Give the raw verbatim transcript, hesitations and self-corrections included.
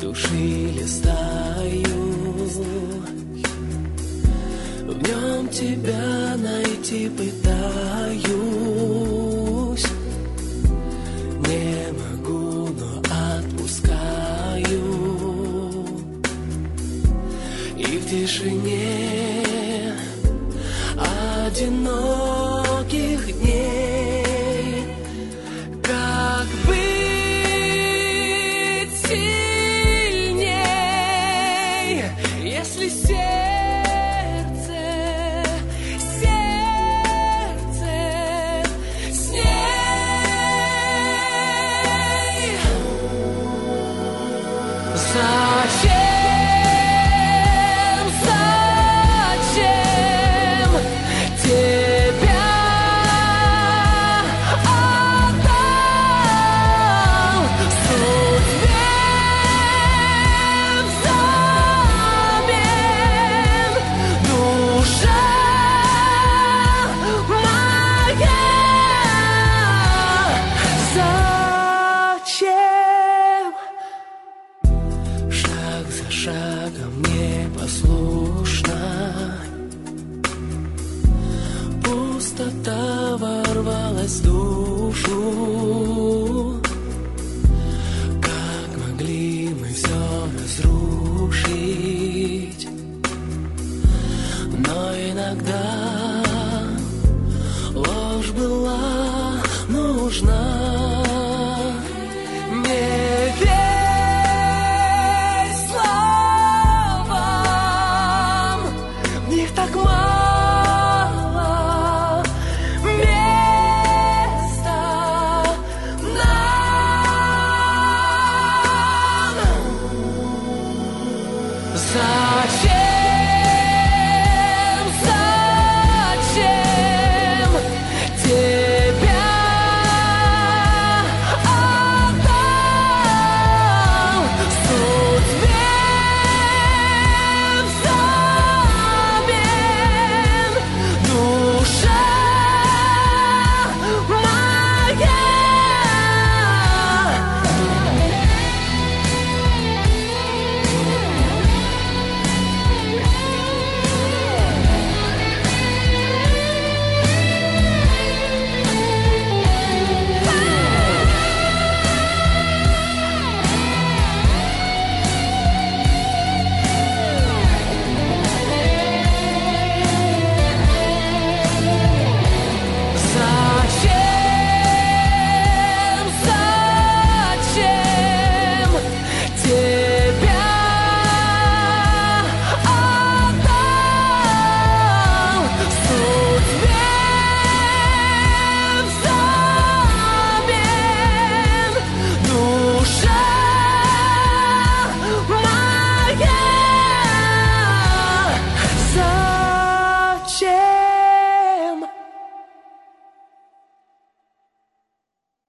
души листаю, в нем тебя найти пытаюсь. Не могу, но отпускаю. И в тишине одиноких дней как быть сильней, если сердце, сердце с ней. Зачем, зачем тебя отдал судьбе взамен, душа моя? Зачем? Шаг за шагом непослушно, пустота ворвалась в душу.